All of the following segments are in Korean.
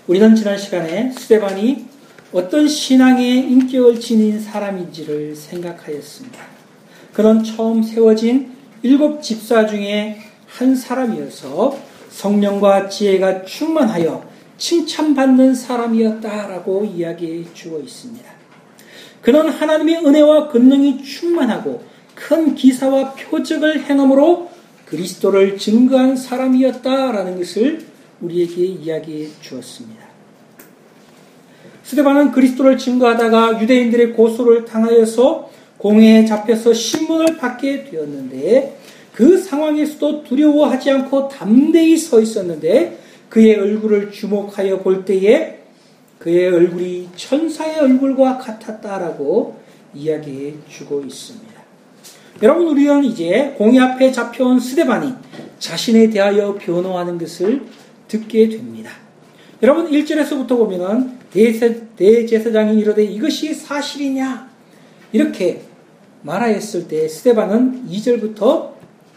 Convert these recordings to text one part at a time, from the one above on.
우리는 지난 시간에 스데반이 어떤 신앙의 인격을 지닌 사람인지를 생각하였습니다. 그는 처음 세워진 7 집사 중에 한 사람이어서 성령과 지혜가 충만하여 칭찬받는 사람이었다라고 이야기해 주고 있습니다. 그는 하나님의 은혜와 권능이 충만하고 큰 기사와 표적을 행함으로 그리스도를 증거한 사람이었다라는 것을 우리에게 이야기해 주었습니다. 스데반은 그리스도를 증거하다가 유대인들의 고소를 당하여서 공회에 잡혀서 신문을 받게 되었는데, 그 상황에서도 두려워하지 않고 담대히 서 있었는데, 그의 얼굴을 주목하여 볼 때에 그의 얼굴이 천사의 얼굴과 같았다라고 이야기해 주고 있습니다. 여러분, 우리는 이제 공회 앞에 잡혀온 스데반이 자신에 대하여 변호하는 것을 듣게 됩니다. 여러분, 1절에서부터 보면은 대제사장이 이르되 이것이 사실이냐 이렇게 말하였을 때 스데반은 2절부터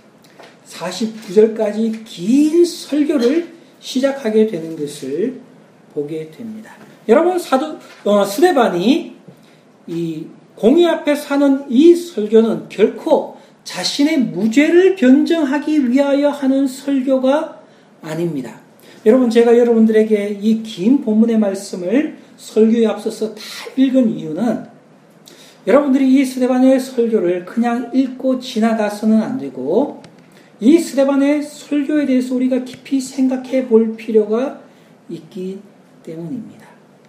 49절까지 긴 설교를 시작하게 되는 것을 보게 됩니다. 여러분, 스데반이 이 공회 앞에 사는 이 설교는 결코 자신의 무죄를 변정하기 위하여 하는 설교가 아닙니다. 여러분, 제가 여러분들에게 이 긴 본문의 말씀을 설교에 앞서서 다 읽은 이유는 여러분들이 이 스데반의 설교를 그냥 읽고 지나가서는 안 되고 이 스데반의 설교에 대해서 우리가 깊이 생각해 볼 필요가 있기 때문입니다.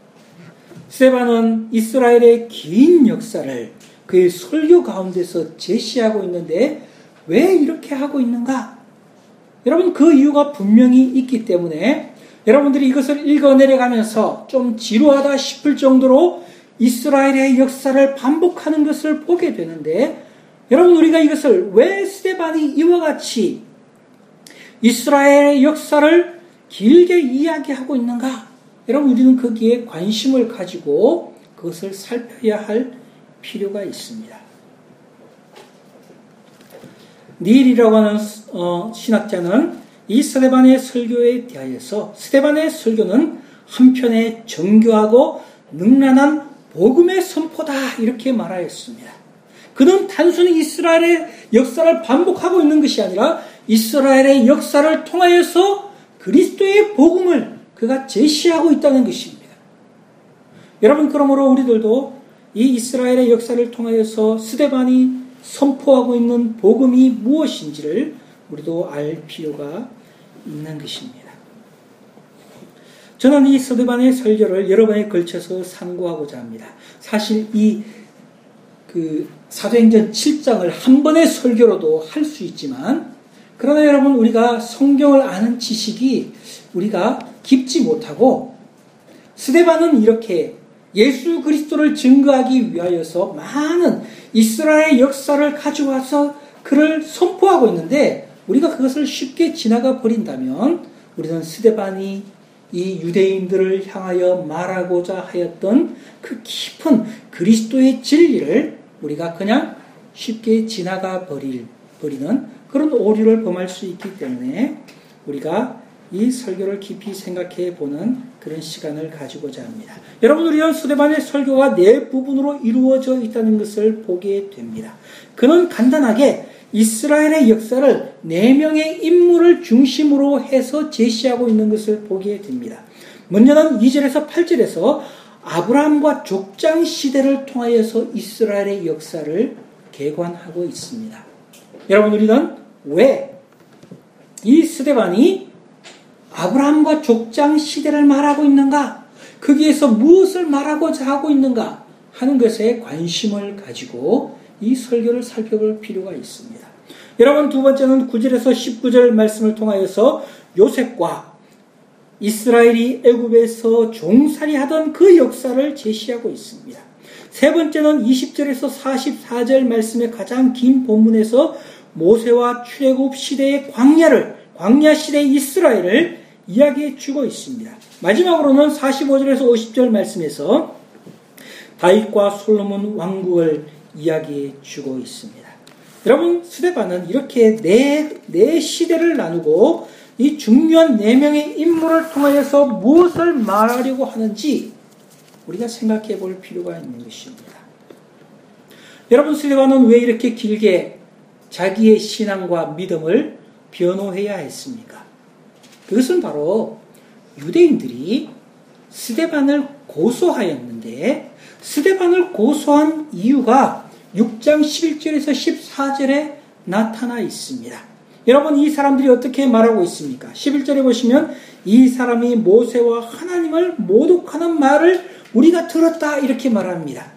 스데반은 이스라엘의 긴 역사를 그의 설교 가운데서 제시하고 있는데 왜 이렇게 하고 있는가? 여러분, 그 이유가 분명히 있기 때문에 여러분들이 이것을 읽어 내려가면서 좀 지루하다 싶을 정도로 이스라엘의 역사를 반복하는 것을 보게 되는데, 여러분, 우리가 이것을 왜 스데반이 이와 같이 이스라엘의 역사를 길게 이야기하고 있는가? 여러분, 우리는 거기에 관심을 가지고 그것을 살펴야 할 필요가 있습니다. 닐이라고 하는 신학자는 이 스데반의 설교에 대하여서 스데반의 설교는 한편에 정교하고 능란한 복음의 선포다 이렇게 말하였습니다. 그는 단순히 이스라엘의 역사를 반복하고 있는 것이 아니라 이스라엘의 역사를 통하여서 그리스도의 복음을 그가 제시하고 있다는 것입니다. 여러분, 그러므로 우리들도 이 이스라엘의 역사를 통하여서 스데반이 선포하고 있는 복음이 무엇인지를 우리도 알 필요가 있는 것입니다. 저는 이 스데반의 설교를 여러 번에 걸쳐서 상고하고자 합니다. 사실 이 사도행전 7장을 한 번의 설교로도 할 수 있지만, 그러나 여러분, 우리가 성경을 아는 지식이 우리가 깊지 못하고, 스데반은 이렇게 예수 그리스도를 증거하기 위하여서 많은 이스라엘 역사를 가져와서 그를 선포하고 있는데, 우리가 그것을 쉽게 지나가 버린다면 우리는 스데반이 이 유대인들을 향하여 말하고자 하였던 그 깊은 그리스도의 진리를 우리가 그냥 쉽게 지나가 버리는 그런 오류를 범할 수 있기 때문에 우리가 이 설교를 깊이 생각해 보는 그런 시간을 가지고자 합니다. 여러분, 우리는 스데반의 설교가 4부분으로 이루어져 있다는 것을 보게 됩니다. 그는 간단하게 이스라엘의 역사를 4명의 인물을 중심으로 해서 제시하고 있는 것을 보게 됩니다. 먼저는 2절에서 8절에서 아브라함과 족장 시대를 통하여서 이스라엘의 역사를 개관하고 있습니다. 여러분, 우리는 왜 이 스데반이 아브라함과 족장 시대를 말하고 있는가? 거기에서 무엇을 말하고자 하고 있는가? 하는 것에 관심을 가지고 이 설교를 살펴볼 필요가 있습니다. 여러분, 두 번째는 9절에서 19절 말씀을 통하여서 요셉과 이스라엘이 애굽에서 종살이하던 그 역사를 제시하고 있습니다. 세 번째는 20절에서 44절 말씀의 가장 긴 본문에서 모세와 출애굽 시대의 광야 시대의 이스라엘을 이야기해 주고 있습니다. 마지막으로는 45절에서 50절 말씀에서 다윗과 솔로몬 왕국을 이야기해 주고 있습니다. 여러분, 스데반은 이렇게 네 시대를 나누고 이 중요한 4명의 인물을 통하여서 무엇을 말하려고 하는지 우리가 생각해 볼 필요가 있는 것입니다. 여러분, 스데반은 왜 이렇게 길게 자기의 신앙과 믿음을 변호해야 했습니까? 그것은 바로 유대인들이 스데반을 고소하였는데, 스데반을 고소한 이유가 6장 11절에서 14절에 나타나 있습니다. 여러분, 이 사람들이 어떻게 말하고 있습니까? 11절에 보시면 이 사람이 모세와 하나님을 모독하는 말을 우리가 들었다, 이렇게 말합니다.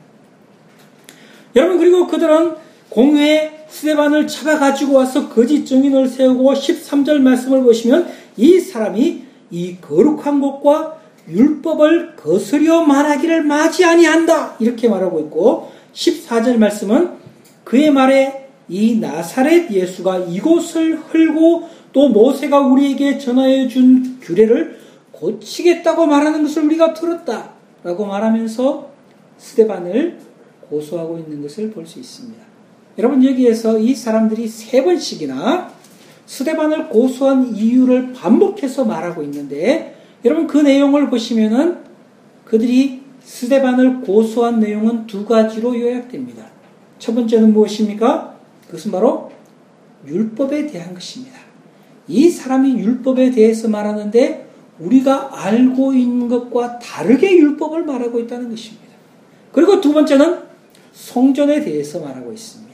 여러분, 그리고 그들은 공회에 스데반을 잡아가지고 와서 거짓 증인을 세우고 13절 말씀을 보시면 이 사람이 이 거룩한 곳과 율법을 거스려 말하기를 마지 아니한다, 이렇게 말하고 있고, 14절 말씀은 그의 말에 이 나사렛 예수가 이곳을 헐고 또 모세가 우리에게 전하여 준 규례를 고치겠다고 말하는 것을 우리가 들었다 라고 말하면서 스데반을 고소하고 있는 것을 볼 수 있습니다. 여러분, 여기에서 이 사람들이 3번씩이나 스데반을 고소한 이유를 반복해서 말하고 있는데, 여러분, 그 내용을 보시면은 그들이 스데반을 고소한 내용은 2가지로 요약됩니다. 첫 번째는 무엇입니까? 그것은 바로 율법에 대한 것입니다. 이 사람이 율법에 대해서 말하는데 우리가 알고 있는 것과 다르게 율법을 말하고 있다는 것입니다. 그리고 2번째는 성전에 대해서 말하고 있습니다.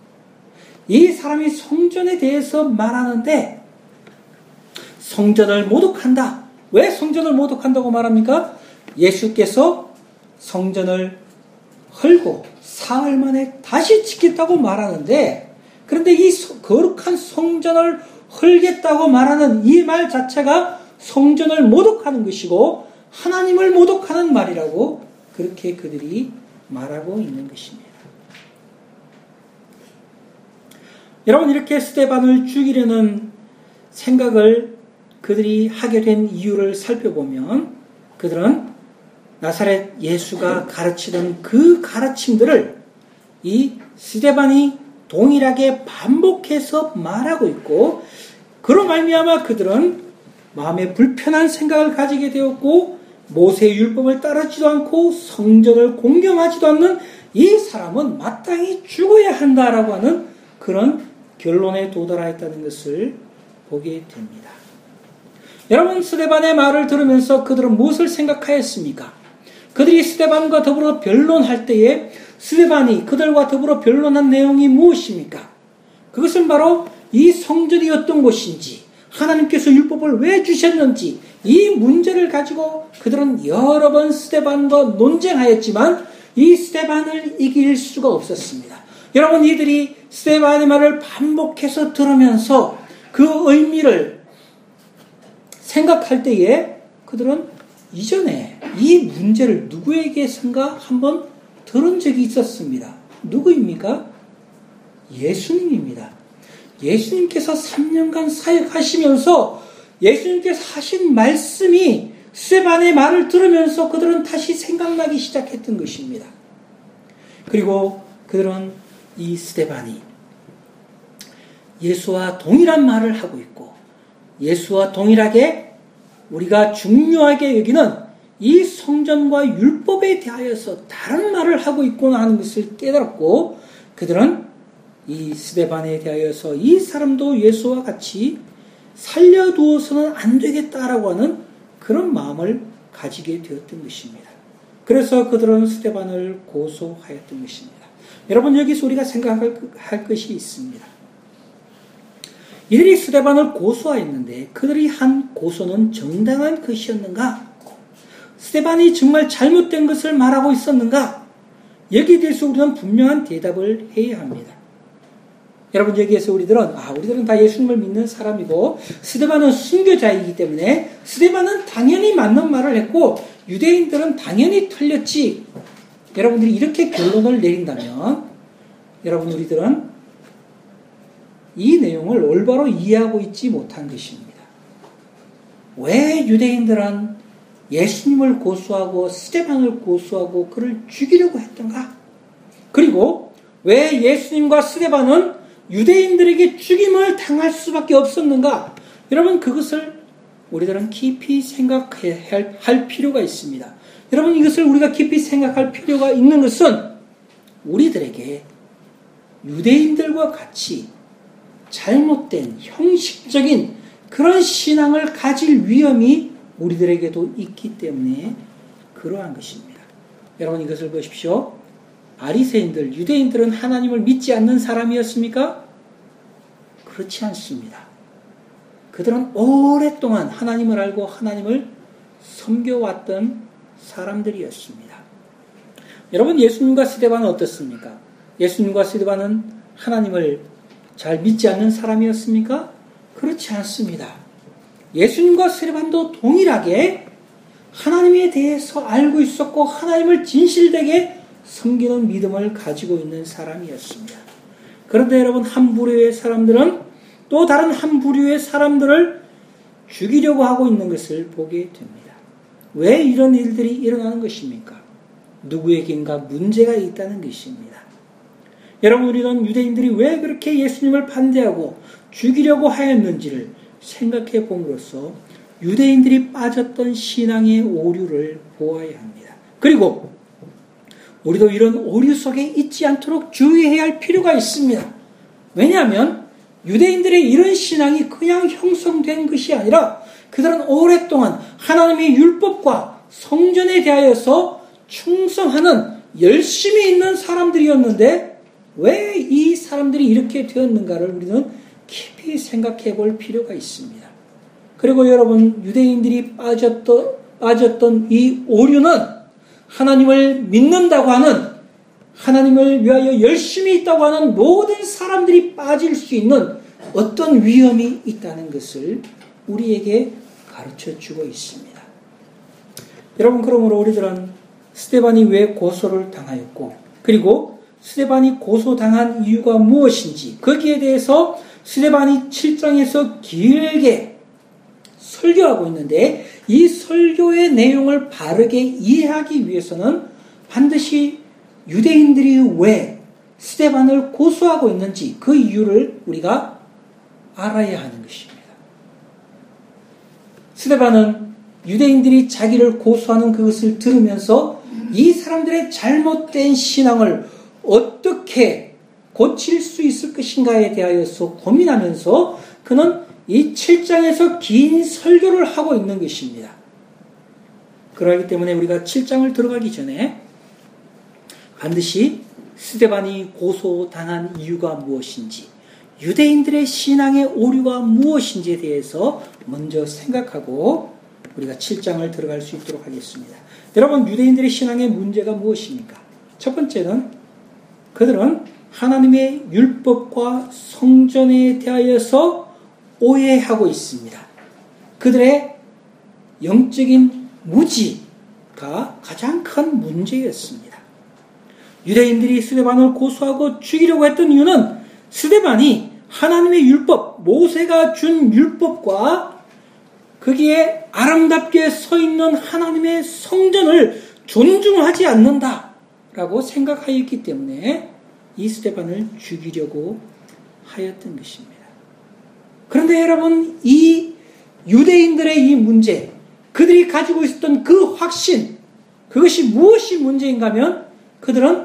이 사람이 성전에 대해서 말하는데 성전을 모독한다. 왜 성전을 모독한다고 말합니까? 예수께서 성전을 헐고 사흘 만에 다시 짓겠다고 말하는데, 그런데 이 거룩한 성전을 헐겠다고 말하는 이 말 자체가 성전을 모독하는 것이고 하나님을 모독하는 말이라고 그렇게 그들이 말하고 있는 것입니다. 여러분, 이렇게 스데반을 죽이려는 생각을 그들이 하게 된 이유를 살펴보면 그들은 나사렛 예수가 가르치던 그 가르침들을 이 스데반이 동일하게 반복해서 말하고 있고, 그로 말미암아 그들은 마음에 불편한 생각을 가지게 되었고, 모세의 율법을 따르지도 않고 성전을 공경하지도 않는 이 사람은 마땅히 죽어야 한다라고 하는 그런 결론에 도달하였다는 것을 보게 됩니다. 여러분, 스데반의 말을 들으면서 그들은 무엇을 생각하였습니까? 그들이 스데반과 더불어 변론할 때에 스데반이 그들과 더불어 변론한 내용이 무엇입니까? 그것은 바로 이 성전이 어떤 곳인지, 하나님께서 율법을 왜 주셨는지, 이 문제를 가지고 그들은 여러 번 스데반과 논쟁하였지만 이 스데반을 이길 수가 없었습니다. 여러분, 이들이 스데반의 말을 반복해서 들으면서 그 의미를 생각할 때에 그들은 이전에 이 문제를 누구에게선가 한번 들은 적이 있었습니다. 누구입니까? 예수님입니다. 예수님께서 3년간 사역하시면서 예수님께서 하신 말씀이 스데반의 말을 들으면서 그들은 다시 생각나기 시작했던 것입니다. 그리고 그들은 이 스데반이 예수와 동일한 말을 하고 있고 예수와 동일하게 우리가 중요하게 여기는 이 성전과 율법에 대하여서 다른 말을 하고 있구나 하는 것을 깨달았고, 그들은 이 스데반에 대하여서 이 사람도 예수와 같이 살려두어서는 안 되겠다라고 하는 그런 마음을 가지게 되었던 것입니다. 그래서 그들은 스데반을 고소하였던 것입니다. 여러분, 여기서 우리가 생각할 것이 있습니다. 이들이 스데반을 고소하였는데 그들이 한 고소는 정당한 것이었는가? 스데반이 정말 잘못된 것을 말하고 있었는가? 여기에 대해서 우리는 분명한 대답을 해야 합니다. 여러분, 여기에서 우리들은 다 예수님을 믿는 사람이고 스데반은 순교자이기 때문에 스데반은 당연히 맞는 말을 했고 유대인들은 당연히 틀렸지. 여러분들이 이렇게 결론을 내린다면 여러분, 우리들은 이 내용을 올바로 이해하고 있지 못한 것입니다. 왜 유대인들은 예수님을 고소하고 스데반을 고소하고 그를 죽이려고 했던가? 그리고 왜 예수님과 스데반은 유대인들에게 죽임을 당할 수밖에 없었는가? 여러분, 그것을 우리들은 깊이 생각해야 할 필요가 있습니다. 여러분, 이것을 우리가 깊이 생각할 필요가 있는 것은 우리들에게 유대인들과 같이 잘못된 형식적인 그런 신앙을 가질 위험이 우리들에게도 있기 때문에 그러한 것입니다. 여러분, 이것을 보십시오. 바리새인들, 유대인들은 하나님을 믿지 않는 사람이었습니까? 그렇지 않습니다. 그들은 오랫동안 하나님을 알고 하나님을 섬겨왔던 사람들이었습니다. 여러분, 예수님과 스데반은 어떻습니까? 예수님과 스데반은 하나님을 잘 믿지 않는 사람이었습니까? 그렇지 않습니다. 예수님과 스데반도 동일하게 하나님에 대해서 알고 있었고 하나님을 진실되게 섬기는 믿음을 가지고 있는 사람이었습니다. 그런데 여러분, 한 부류의 사람들은 또 다른 한 부류의 사람들을 죽이려고 하고 있는 것을 보게 됩니다. 왜 이런 일들이 일어나는 것입니까? 누구에겐가 문제가 있다는 것입니다. 여러분, 우리는 유대인들이 왜 그렇게 예수님을 반대하고 죽이려고 하였는지를 생각해 봄으로써 유대인들이 빠졌던 신앙의 오류를 보아야 합니다. 그리고 우리도 이런 오류 속에 있지 않도록 주의해야 할 필요가 있습니다. 왜냐하면 유대인들의 이런 신앙이 그냥 형성된 것이 아니라 그들은 오랫동안 하나님의 율법과 성전에 대하여서 충성하는 열심히 있는 사람들이었는데 왜 이 사람들이 이렇게 되었는가를 우리는 깊이 생각해 볼 필요가 있습니다. 그리고 여러분, 유대인들이 빠졌던 이 오류는 하나님을 믿는다고 하는, 하나님을 위하여 열심히 있다고 하는 모든 사람들이 빠질 수 있는 어떤 위험이 있다는 것을 우리에게 가르쳐 주고 있습니다. 여러분, 그러므로 우리들은 스데반이 왜 고소를 당하였고, 그리고 스데반이 고소당한 이유가 무엇인지, 거기에 대해서 스데반이 7장에서 길게 설교하고 있는데, 이 설교의 내용을 바르게 이해하기 위해서는 반드시 유대인들이 왜 스데반을 고소하고 있는지 그 이유를 우리가 알아야 하는 것입니다. 스데반은 유대인들이 자기를 고소하는 그것을 들으면서 이 사람들의 잘못된 신앙을 어떻게 고칠 수 있을 것인가에 대하여서 고민하면서 그는 이 7장에서 긴 설교를 하고 있는 것입니다. 그러기 때문에 우리가 7장을 들어가기 전에 반드시 스데반이 고소당한 이유가 무엇인지, 유대인들의 신앙의 오류가 무엇인지에 대해서 먼저 생각하고 우리가 7장을 들어갈 수 있도록 하겠습니다. 여러분, 유대인들의 신앙의 문제가 무엇입니까? 첫 번째는 그들은 하나님의 율법과 성전에 대하여서 오해하고 있습니다. 그들의 영적인 무지가 가장 큰 문제였습니다. 유대인들이 스데반을 고소하고 죽이려고 했던 이유는 스데반이 하나님의 율법, 모세가 준 율법과 거기에 아름답게 서 있는 하나님의 성전을 존중하지 않는다라고 생각하였기 때문에 이 스데반을 죽이려고 하였던 것입니다. 그런데 여러분, 이 유대인들의 이 문제, 그들이 가지고 있었던 그 확신, 그것이 무엇이 문제인가 하면 그들은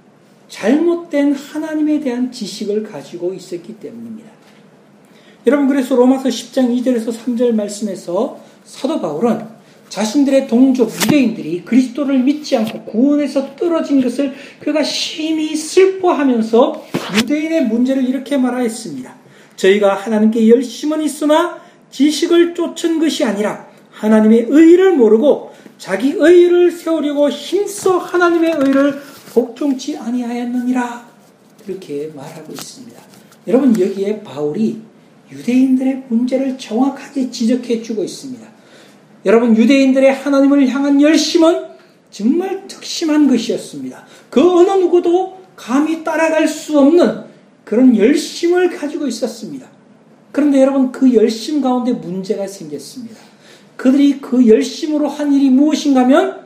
잘못된 하나님에 대한 지식을 가지고 있었기 때문입니다. 여러분, 그래서 로마서 10장 2절에서 3절 말씀에서 사도 바울은 자신들의 동족 유대인들이 그리스도를 믿지 않고 구원에서 떨어진 것을 그가 심히 슬퍼하면서 유대인의 문제를 이렇게 말하였습니다. 저희가 하나님께 열심은 있으나 지식을 쫓은 것이 아니라 하나님의 의의를 모르고 자기 의의를 세우려고 힘써 하나님의 의의를 복종치 아니하였느니라, 이렇게 말하고 있습니다. 여러분, 여기에 바울이 유대인들의 문제를 정확하게 지적해 주고 있습니다. 여러분, 유대인들의 하나님을 향한 열심은 정말 특심한 것이었습니다. 그 어느 누구도 감히 따라갈 수 없는 그런 열심을 가지고 있었습니다. 그런데 여러분, 그 열심 가운데 문제가 생겼습니다. 그들이 그 열심으로 한 일이 무엇인가 하면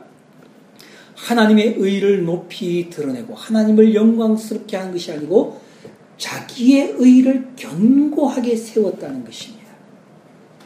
하나님의 의를 높이 드러내고 하나님을 영광스럽게 하는 것이 아니고 자기의 의를 견고하게 세웠다는 것입니다.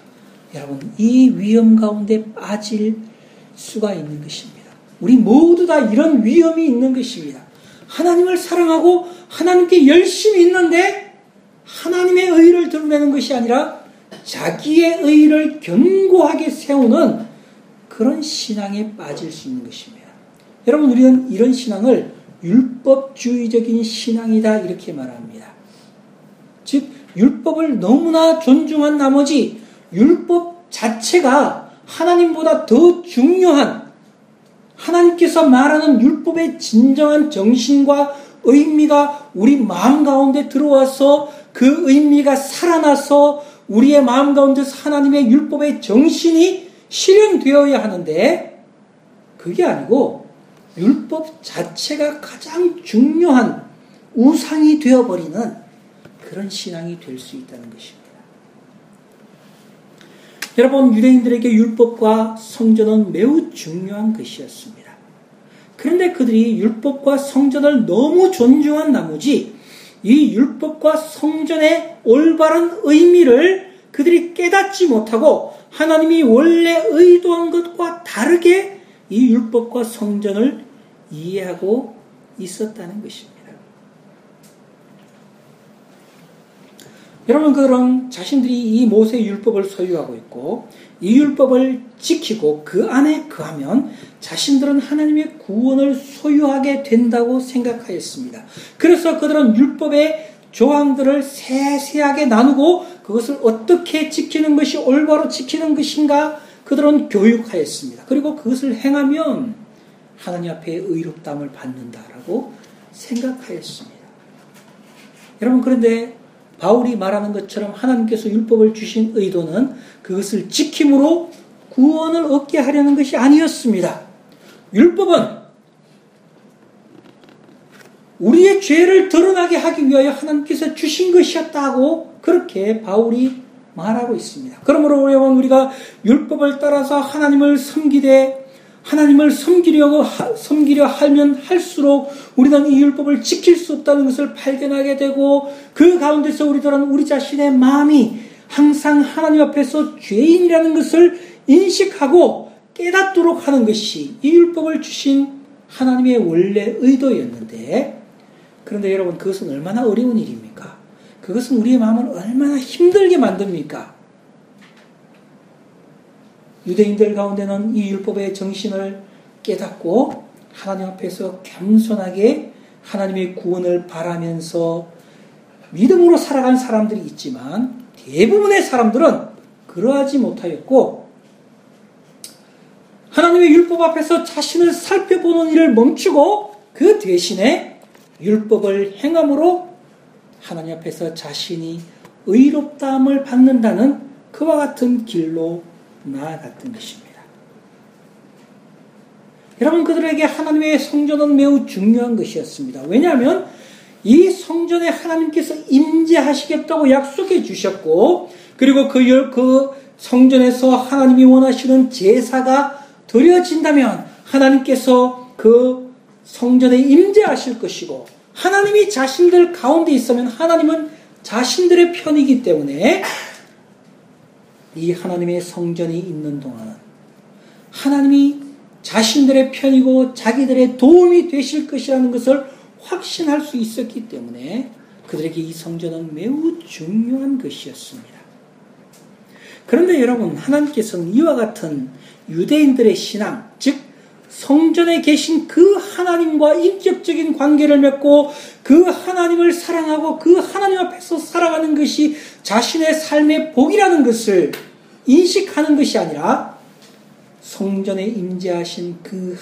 여러분, 이 위험 가운데 빠질 수가 있는 것입니다. 우리 모두 다 이런 위험이 있는 것입니다. 하나님을 사랑하고 하나님께 열심히 있는데 하나님의 의를 드러내는 것이 아니라 자기의 의를 견고하게 세우는 그런 신앙에 빠질 수 있는 것입니다. 여러분, 우리는 이런 신앙을 율법주의적인 신앙이다 이렇게 말합니다. 즉 율법을 너무나 존중한 나머지 율법 자체가 하나님보다 더 중요한, 하나님께서 말하는 율법의 진정한 정신과 의미가 우리 마음 가운데 들어와서 그 의미가 살아나서 우리의 마음 가운데서 하나님의 율법의 정신이 실현되어야 하는데, 그게 아니고 율법 자체가 가장 중요한 우상이 되어버리는 그런 신앙이 될 수 있다는 것입니다. 여러분, 유대인들에게 율법과 성전은 매우 중요한 것이었습니다. 그런데 그들이 율법과 성전을 너무 존중한 나머지 이 율법과 성전의 올바른 의미를 그들이 깨닫지 못하고 하나님이 원래 의도한 것과 다르게 이 율법과 성전을 이해하고 있었다는 것입니다. 여러분, 그럼 자신들이 이 모세 율법을 소유하고 있고 이 율법을 지키고 그 안에 거하면 자신들은 하나님의 구원을 소유하게 된다고 생각하였습니다. 그래서 그들은 율법의 조항들을 세세하게 나누고 그것을 어떻게 지키는 것이 올바로 지키는 것인가 그들은 교육하였습니다. 그리고 그것을 행하면 하나님 앞에 의롭다함을 받는다라고 생각하였습니다. 여러분, 그런데 바울이 말하는 것처럼 하나님께서 율법을 주신 의도는 그것을 지킴으로 구원을 얻게 하려는 것이 아니었습니다. 율법은 우리의 죄를 드러나게 하기 위하여 하나님께서 주신 것이었다고 그렇게 바울이 말하고 있습니다. 그러므로 우리가 율법을 따라서 하나님을 섬기려 하면 할수록 우리는 이 율법을 지킬 수 없다는 것을 발견하게 되고 그 가운데서 우리들은 우리 자신의 마음이 항상 하나님 앞에서 죄인이라는 것을 인식하고 깨닫도록 하는 것이 이 율법을 주신 하나님의 원래 의도였는데, 그런데 여러분, 그것은 얼마나 어려운 일입니까? 그것은 우리의 마음을 얼마나 힘들게 만듭니까? 유대인들 가운데는 이 율법의 정신을 깨닫고 하나님 앞에서 겸손하게 하나님의 구원을 바라면서 믿음으로 살아간 사람들이 있지만 대부분의 사람들은 그러하지 못하였고 하나님의 율법 앞에서 자신을 살펴보는 일을 멈추고 그 대신에 율법을 행함으로 하나님 앞에서 자신이 의롭다함을 받는다는 그와 같은 길로 나아갔던 것입니다. 여러분, 그들에게 하나님의 성전은 매우 중요한 것이었습니다. 왜냐하면 이 성전에 하나님께서 임재하시겠다고 약속해 주셨고, 그리고 그 성전에서 하나님이 원하시는 제사가 드려진다면 하나님께서 그 성전에 임재하실 것이고, 하나님이 자신들 가운데 있으면 하나님은 자신들의 편이기 때문에 이 하나님의 성전이 있는 동안은 하나님이 자신들의 편이고 자기들의 도움이 되실 것이라는 것을 확신할 수 있었기 때문에 그들에게 이 성전은 매우 중요한 것이었습니다. 그런데 여러분, 하나님께서는 이와 같은 유대인들의 신앙, 즉 성전에 계신 그 하나님과 인격적인 관계를 맺고 그 하나님을 사랑하고 그 하나님 앞에서 살아가는 것이 자신의 삶의 복이라는 것을 인식하는 것이 아니라 성전에 임재하신 그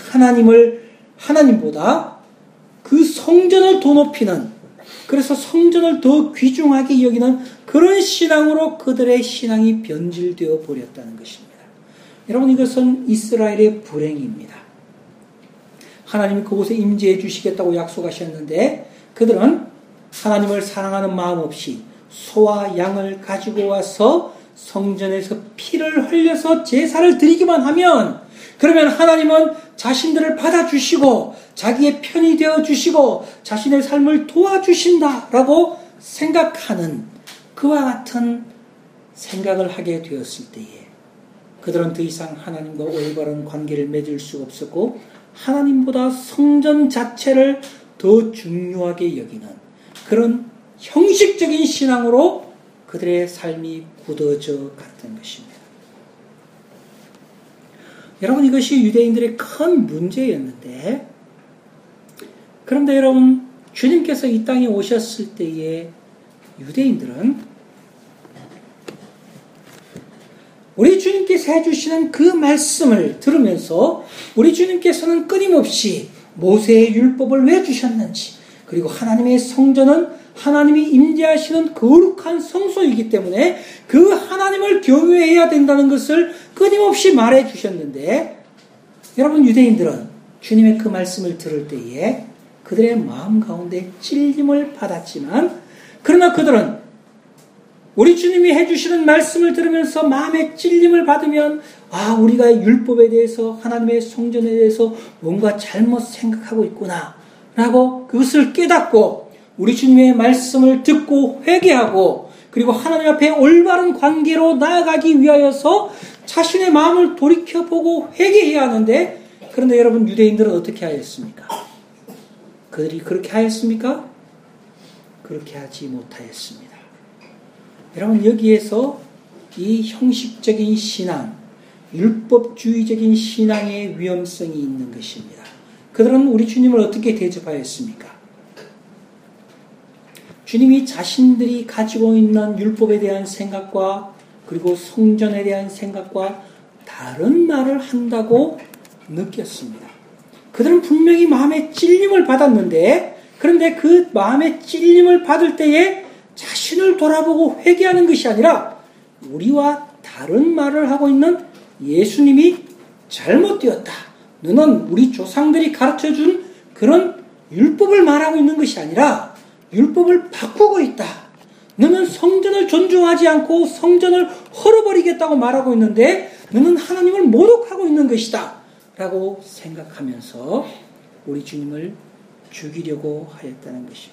하나님보다 그 성전을 더 높이는, 그래서 성전을 더 귀중하게 여기는 그런 신앙으로 그들의 신앙이 변질되어 버렸다는 것입니다. 여러분, 이것은 이스라엘의 불행입니다. 하나님이 그곳에 임재해 주시겠다고 약속하셨는데 그들은 하나님을 사랑하는 마음 없이 소와 양을 가지고 와서 성전에서 피를 흘려서 제사를 드리기만 하면, 그러면 하나님은 자신들을 받아주시고 자기의 편이 되어주시고 자신의 삶을 도와주신다라고 생각하는 그와 같은 생각을 하게 되었을 때에 그들은 더 이상 하나님과 올바른 관계를 맺을 수 없었고 하나님보다 성전 자체를 더 중요하게 여기는 그런 형식적인 신앙으로 그들의 삶이 굳어져 갔던 것입니다. 여러분, 이것이 유대인들의 큰 문제였는데, 그런데 여러분, 주님께서 이 땅에 오셨을 때에 유대인들은 우리 주님께서 해주시는 그 말씀을 들으면서 우리 주님께서는 끊임없이 모세의 율법을 왜 주셨는지, 그리고 하나님의 성전은 하나님이 임재하시는 거룩한 성소이기 때문에 그 하나님을 경외해야 된다는 것을 끊임없이 말해 주셨는데, 여러분, 유대인들은 주님의 그 말씀을 들을 때에 그들의 마음 가운데 찔림을 받았지만, 그러나 그들은 우리 주님이 해주시는 말씀을 들으면서 마음에 찔림을 받으면 우리가 율법에 대해서 하나님의 성전에 대해서 뭔가 잘못 생각하고 있구나 라고 그것을 깨닫고 우리 주님의 말씀을 듣고 회개하고 그리고 하나님 앞에 올바른 관계로 나아가기 위하여서 자신의 마음을 돌이켜보고 회개해야 하는데, 그런데 여러분, 유대인들은 어떻게 하였습니까? 그들이 그렇게 하였습니까? 그렇게 하지 못하였습니다. 여러분, 여기에서 이 형식적인 신앙, 율법주의적인 신앙의 위험성이 있는 것입니다. 그들은 우리 주님을 어떻게 대접하였습니까? 주님이 자신들이 가지고 있는 율법에 대한 생각과 그리고 성전에 대한 생각과 다른 말을 한다고 느꼈습니다. 그들은 분명히 마음의 찔림을 받았는데, 그런데 그 마음의 찔림을 받을 때에 자신을 돌아보고 회개하는 것이 아니라 우리와 다른 말을 하고 있는 예수님이 잘못되었다. 너는 우리 조상들이 가르쳐준 그런 율법을 말하고 있는 것이 아니라 율법을 바꾸고 있다. 너는 성전을 존중하지 않고 성전을 헐어버리겠다고 말하고 있는데 너는 하나님을 모독하고 있는 것이다. 라고 생각하면서 우리 주님을 죽이려고 하였다는 것입니다.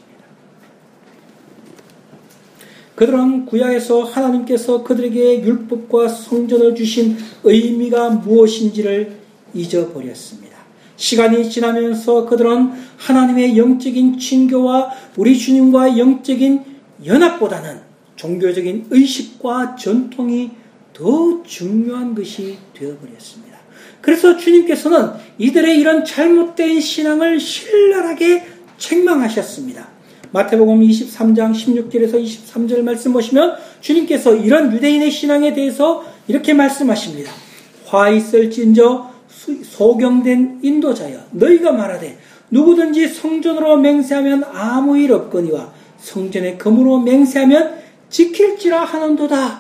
그들은 구약에서 하나님께서 그들에게 율법과 성전을 주신 의미가 무엇인지를 잊어버렸습니다. 시간이 지나면서 그들은 하나님의 영적인 친교와 우리 주님과 영적인 연합보다는 종교적인 의식과 전통이 더 중요한 것이 되어버렸습니다. 그래서 주님께서는 이들의 이런 잘못된 신앙을 신랄하게 책망하셨습니다. 마태복음 23장 16절에서 23절 말씀 보시면 주님께서 이런 유대인의 신앙에 대해서 이렇게 말씀하십니다. 화 있을진저 소경된 인도자여, 너희가 말하되 누구든지 성전으로 맹세하면 아무 일 없거니와 성전의 금으로 맹세하면 지킬지라 하는도다.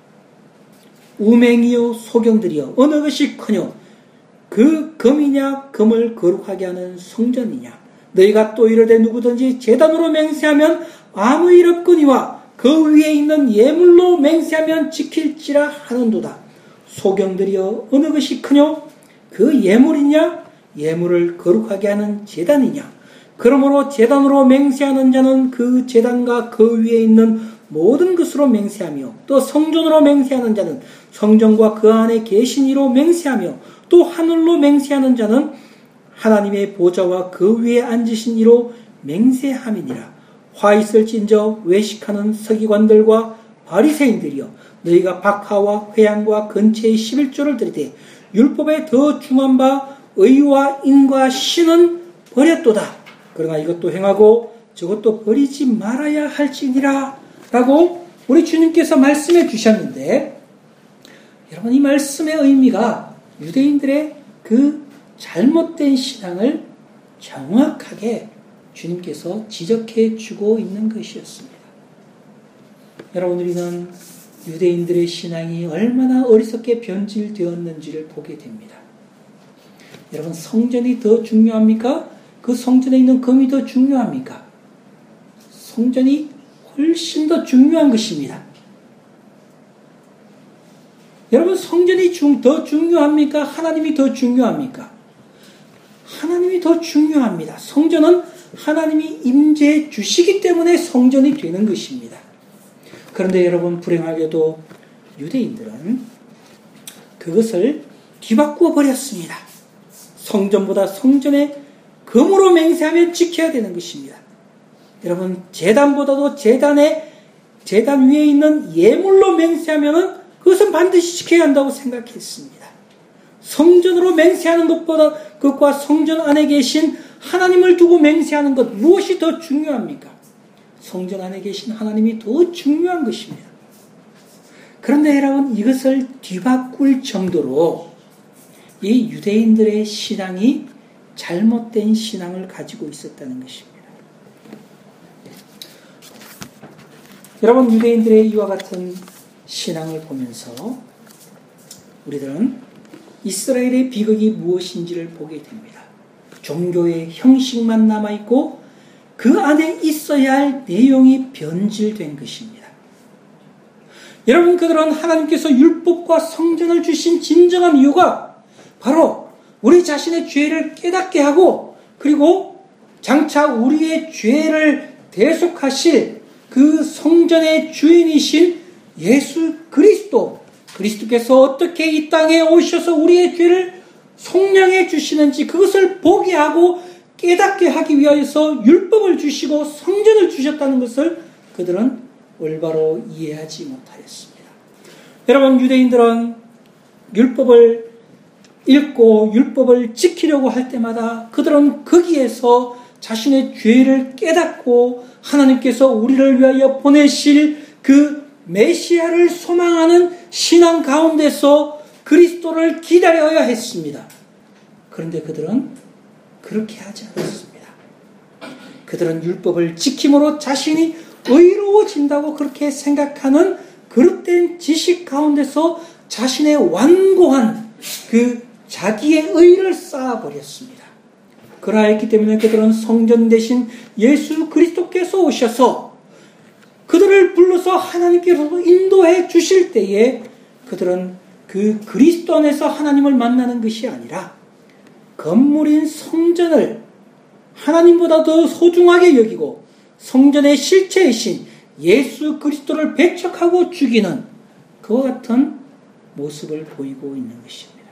우맹이요 소경들이여, 어느 것이 크뇨? 그 금이냐? 금을 거룩하게 하는 성전이냐? 너희가 또 이르되 누구든지 제단으로 맹세하면 아무 일 없거니와 그 위에 있는 예물로 맹세하면 지킬지라 하는도다. 소경들이여, 어느 것이 크뇨? 그 예물이냐? 예물을 거룩하게 하는 제단이냐? 그러므로 제단으로 맹세하는 자는 그 제단과 그 위에 있는 모든 것으로 맹세하며, 또 성전으로 맹세하는 자는 성전과 그 안에 계신 이로 맹세하며, 또 하늘로 맹세하는 자는 하나님의 보좌와 그 위에 앉으신 이로 맹세함이니라. 화 있을진저 외식하는 서기관들과 바리새인들이여, 너희가 박하와 회양과 근처의 11조를 드리되 율법에 더 중한 바 의와 인과 신은 버렸도다. 그러나 이것도 행하고 저것도 버리지 말아야 할지니라 라고 우리 주님께서 말씀해 주셨는데, 여러분, 이 말씀의 의미가 유대인들의 그 잘못된 신앙을 정확하게 주님께서 지적해 주고 있는 것이었습니다. 여러분, 우리는 유대인들의 신앙이 얼마나 어리석게 변질되었는지를 보게 됩니다. 여러분, 성전이 더 중요합니까? 그 성전에 있는 금이 더 중요합니까? 성전이 훨씬 더 중요한 것입니다. 여러분, 성전이 더 중요합니까? 하나님이 더 중요합니까? 하나님이 더 중요합니다. 성전은 하나님이 임재해 주시기 때문에 성전이 되는 것입니다. 그런데 여러분, 불행하게도 유대인들은 그것을 뒤바꾸어 버렸습니다. 성전보다 성전에 금으로 맹세하면 지켜야 되는 것입니다. 여러분, 제단보다도 제단 위에 있는 예물로 맹세하면 그것은 반드시 지켜야 한다고 생각했습니다. 성전으로 맹세하는 것과 성전 안에 계신 하나님을 두고 맹세하는 것, 무엇이 더 중요합니까? 성전 안에 계신 하나님이 더 중요한 것입니다. 그런데 여러분, 이것을 뒤바꿀 정도로 이 유대인들의 신앙이 잘못된 신앙을 가지고 있었다는 것입니다. 여러분, 유대인들의 이와 같은 신앙을 보면서 우리들은 이스라엘의 비극이 무엇인지를 보게 됩니다. 종교의 형식만 남아있고 그 안에 있어야 할 내용이 변질된 것입니다. 여러분, 그들은 하나님께서 율법과 성전을 주신 진정한 이유가 바로 우리 자신의 죄를 깨닫게 하고, 그리고 장차 우리의 죄를 대속하실 그 성전의 주인이신 예수 그리스도께서 어떻게 이 땅에 오셔서 우리의 죄를 속량해 주시는지 그것을 보게 하고 깨닫게 하기 위하여서 율법을 주시고 성전을 주셨다는 것을 그들은 올바로 이해하지 못하였습니다. 여러분, 유대인들은 율법을 읽고 율법을 지키려고 할 때마다 그들은 거기에서 자신의 죄를 깨닫고 하나님께서 우리를 위하여 보내실 그 메시아를 소망하는 신앙 가운데서 그리스도를 기다려야 했습니다. 그런데 그들은 그렇게 하지 않았습니다. 그들은 율법을 지킴으로 자신이 의로워진다고 그렇게 생각하는 그릇된 지식 가운데서 자신의 완고한 그 자기의 의를 쌓아버렸습니다. 그러했기 때문에 그들은 성전 대신 예수 그리스도께서 오셔서 그들을 불러서 하나님께서 인도해 주실 때에 그들은 그 그리스도 안에서 하나님을 만나는 것이 아니라 건물인 성전을 하나님보다 더 소중하게 여기고 성전의 실체이신 예수 그리스도를 배척하고 죽이는 그와 같은 모습을 보이고 있는 것입니다.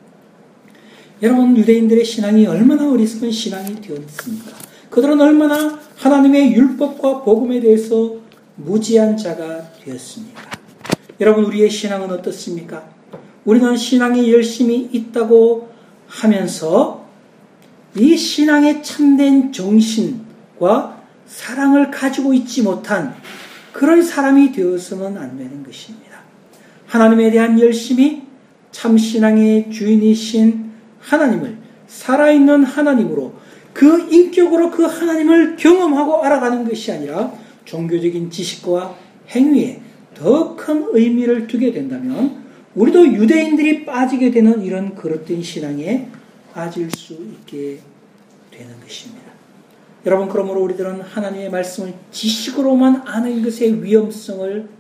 여러분, 유대인들의 신앙이 얼마나 어리석은 신앙이 되었습니까? 그들은 얼마나 하나님의 율법과 복음에 대해서 무지한 자가 되었습니까? 여러분, 우리의 신앙은 어떻습니까? 우리는 신앙이 열심히 있다고 하면서 이 신앙의 참된 정신과 사랑을 가지고 있지 못한 그런 사람이 되어서는 안 되는 것입니다. 하나님에 대한 열심이 참신앙의 주인이신 하나님을 살아있는 하나님으로 그 인격으로 그 하나님을 경험하고 알아가는 것이 아니라 종교적인 지식과 행위에 더 큰 의미를 두게 된다면 우리도 유대인들이 빠지게 되는 이런 그릇된 신앙에 빠질 수 있게 되는 것입니다. 여러분, 그러므로 우리들은 하나님의 말씀을 지식으로만 아는 것의 위험성을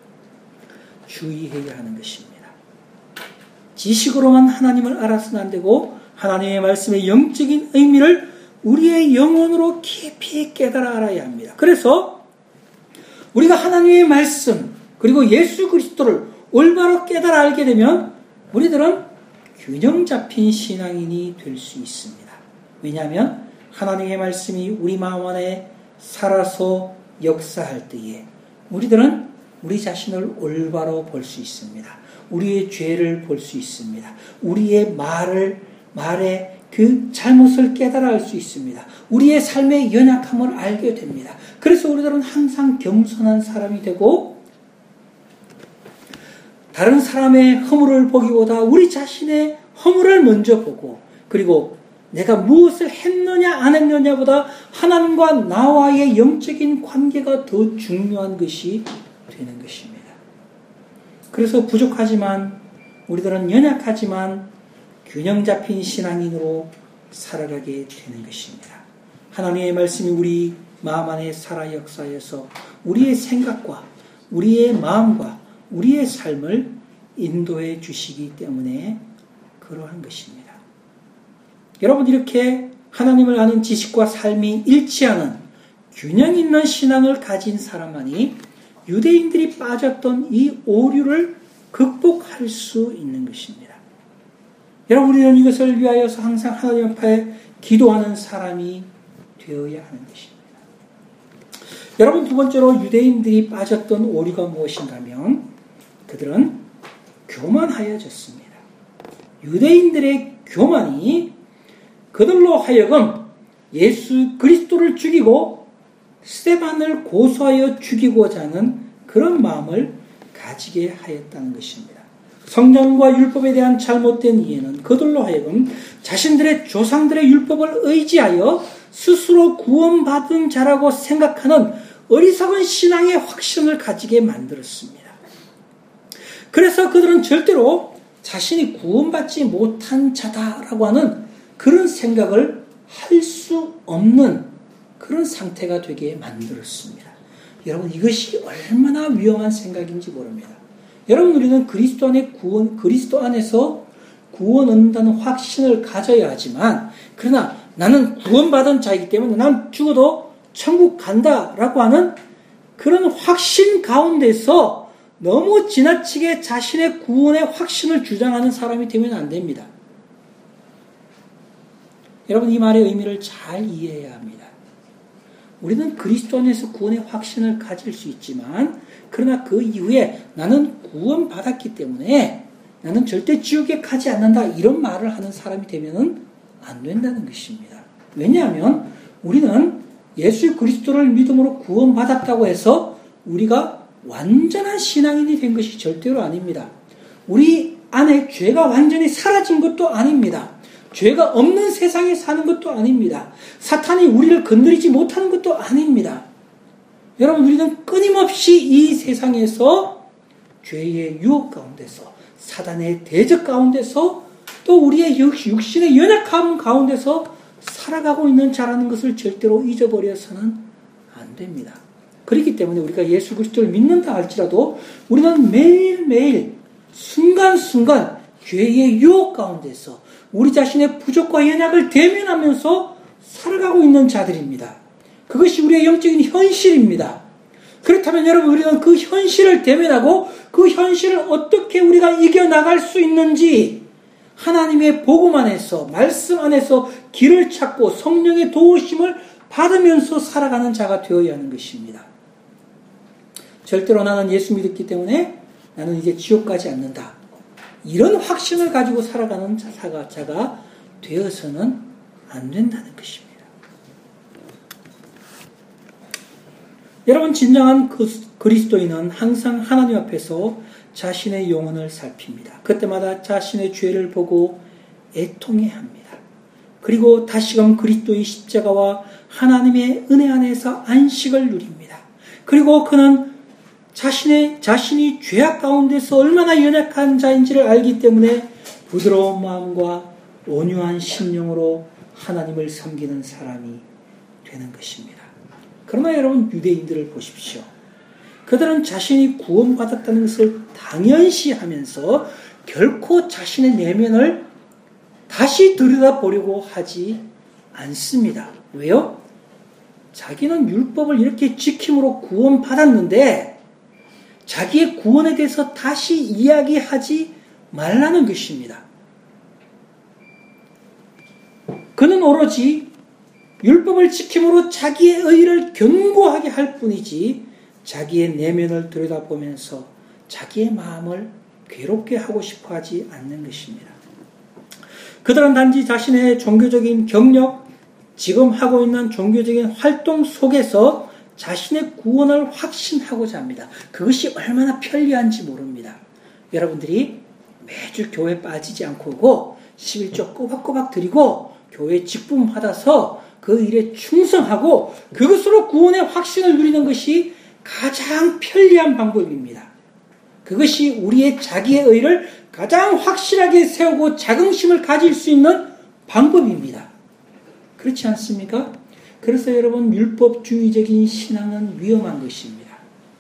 주의해야 하는 것입니다. 지식으로만 하나님을 알아서는 안 되고 하나님의 말씀의 영적인 의미를 우리의 영혼으로 깊이 깨달아 알아야 합니다. 그래서 우리가 하나님의 말씀 그리고 예수 그리스도를 올바로 깨달아 알게 되면 우리들은 균형 잡힌 신앙인이 될 수 있습니다. 왜냐하면 하나님의 말씀이 우리 마음 안에 살아서 역사할 때에 우리들은 우리 자신을 올바로 볼 수 있습니다. 우리의 죄를 볼 수 있습니다. 우리의 말의 그 잘못을 깨달아 알 수 있습니다. 우리의 삶의 연약함을 알게 됩니다. 그래서 우리들은 항상 겸손한 사람이 되고 다른 사람의 허물을 보기보다 우리 자신의 허물을 먼저 보고 그리고 내가 무엇을 했느냐 안 했느냐보다 하나님과 나와의 영적인 관계가 더 중요한 것이 되는 것입니다. 그래서 부족하지만 우리들은 연약하지만 균형 잡힌 신앙인으로 살아가게 되는 것입니다. 하나님의 말씀이 우리 마음 안에 살아 역사해서 우리의 생각과 우리의 마음과 우리의 삶을 인도해 주시기 때문에 그러한 것입니다. 여러분, 이렇게 하나님을 아는 지식과 삶이 일치하는 균형 있는 신앙을 가진 사람만이 유대인들이 빠졌던 이 오류를 극복할 수 있는 것입니다. 여러분, 우리는 이것을 위하여서 항상 하나님 앞에 기도하는 사람이 되어야 하는 것입니다. 여러분, 두 번째로 유대인들이 빠졌던 오류가 무엇인가 하면 그들은 교만하여졌습니다. 유대인들의 교만이 그들로 하여금 예수 그리스도를 죽이고 스데반을 고소하여 죽이고자 하는 그런 마음을 가지게 하였다는 것입니다. 성경과 율법에 대한 잘못된 이해는 그들로 하여금 자신들의 조상들의 율법을 의지하여 스스로 구원받은 자라고 생각하는 어리석은 신앙의 확신을 가지게 만들었습니다. 그래서 그들은 절대로 자신이 구원받지 못한 자다라고 하는 그런 생각을 할 수 없는 그런 상태가 되게 만들었습니다. 여러분, 이것이 얼마나 위험한 생각인지 모릅니다. 여러분, 우리는 그리스도 안에서 구원 얻는다는 확신을 가져야 하지만, 그러나 나는 구원받은 자이기 때문에 난 죽어도 천국 간다라고 하는 그런 확신 가운데서 너무 지나치게 자신의 구원의 확신을 주장하는 사람이 되면 안 됩니다. 여러분, 이 말의 의미를 잘 이해해야 합니다. 우리는 그리스도 안에서 구원의 확신을 가질 수 있지만, 그러나 그 이후에 나는 구원받았기 때문에 나는 절대 지옥에 가지 않는다, 이런 말을 하는 사람이 되면 안 된다는 것입니다. 왜냐하면 우리는 예수 그리스도를 믿음으로 구원받았다고 해서 우리가 완전한 신앙인이 된 것이 절대로 아닙니다. 우리 안에 죄가 완전히 사라진 것도 아닙니다. 죄가 없는 세상에 사는 것도 아닙니다. 사탄이 우리를 건드리지 못하는 것도 아닙니다. 여러분, 우리는 끊임없이 이 세상에서 죄의 유혹 가운데서, 사단의 대적 가운데서, 또 우리의 육신의 연약함 가운데서 살아가고 있는 자라는 것을 절대로 잊어버려서는 안 됩니다. 그렇기 때문에 우리가 예수 그리스도를 믿는다 할지라도 우리는 매일매일 순간순간 죄의 유혹 가운데서 우리 자신의 부족과 연약을 대면하면서 살아가고 있는 자들입니다. 그것이 우리의 영적인 현실입니다. 그렇다면 여러분, 우리는 그 현실을 대면하고 그 현실을 어떻게 우리가 이겨나갈 수 있는지 하나님의 복음 안에서, 말씀 안에서 길을 찾고 성령의 도우심을 받으면서 살아가는 자가 되어야 하는 것입니다. 절대로 나는 예수 믿었기 때문에 나는 이제 지옥 가지 않는다, 이런 확신을 가지고 살아가는 자가 되어서는 안 된다는 것입니다. 여러분, 진정한 그리스도인은 항상 하나님 앞에서 자신의 영혼을 살핍니다. 그때마다 자신의 죄를 보고 애통해합니다. 그리고 다시금 그리스도의 십자가와 하나님의 은혜 안에서 안식을 누립니다. 그리고 그는 자신이 죄악 가운데서 얼마나 연약한 자인지를 알기 때문에 부드러운 마음과 온유한 심령으로 하나님을 섬기는 사람이 되는 것입니다. 그러나 여러분, 유대인들을 보십시오. 그들은 자신이 구원받았다는 것을 당연시하면서 결코 자신의 내면을 다시 들여다보려고 하지 않습니다. 왜요? 자기는 율법을 이렇게 지킴으로 구원받았는데 자기의 구원에 대해서 다시 이야기하지 말라는 것입니다. 그는 오로지 율법을 지킴으로 자기의 의의를 견고하게 할 뿐이지 자기의 내면을 들여다보면서 자기의 마음을 괴롭게 하고 싶어 하지 않는 것입니다. 그들은 단지 자신의 종교적인 경력, 지금 하고 있는 종교적인 활동 속에서 자신의 구원을 확신하고자 합니다. 그것이 얼마나 편리한지 모릅니다. 여러분들이 매주 교회 빠지지 않고 오고 11조 꼬박꼬박 드리고 교회 직분 받아서 그 일에 충성하고 그것으로 구원의 확신을 누리는 것이 가장 편리한 방법입니다. 그것이 우리의 자기의 의를 가장 확실하게 세우고 자긍심을 가질 수 있는 방법입니다. 그렇지 않습니까? 그래서 여러분, 율법주의적인 신앙은 위험한 것입니다.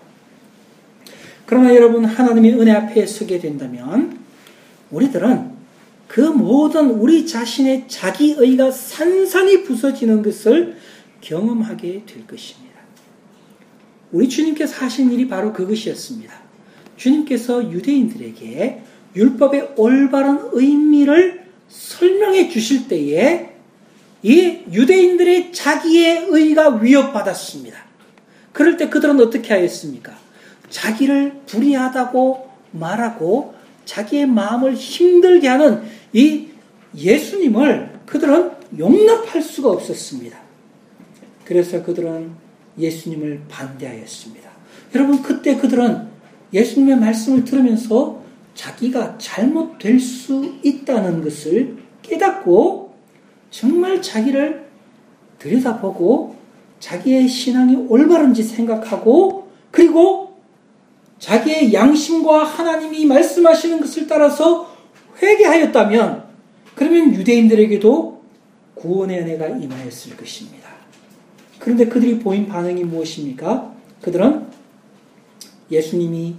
그러나 여러분, 하나님의 은혜 앞에 서게 된다면 우리들은 그 모든 우리 자신의 자기의가 산산이 부서지는 것을 경험하게 될 것입니다. 우리 주님께서 하신 일이 바로 그것이었습니다. 주님께서 유대인들에게 율법의 올바른 의미를 설명해 주실 때에 이 유대인들의 자기의 의가 위협받았습니다. 그럴 때 그들은 어떻게 하였습니까? 자기를 불의하다고 말하고 자기의 마음을 힘들게 하는 이 예수님을 그들은 용납할 수가 없었습니다. 그래서 그들은 예수님을 반대하였습니다. 여러분, 그때 그들은 예수님의 말씀을 들으면서 자기가 잘못될 수 있다는 것을 깨닫고 정말 자기를 들여다보고 자기의 신앙이 올바른지 생각하고 그리고 자기의 양심과 하나님이 말씀하시는 것을 따라서 회개하였다면 그러면 유대인들에게도 구원의 은혜가 임하였을 것입니다. 그런데 그들이 보인 반응이 무엇입니까? 그들은 예수님이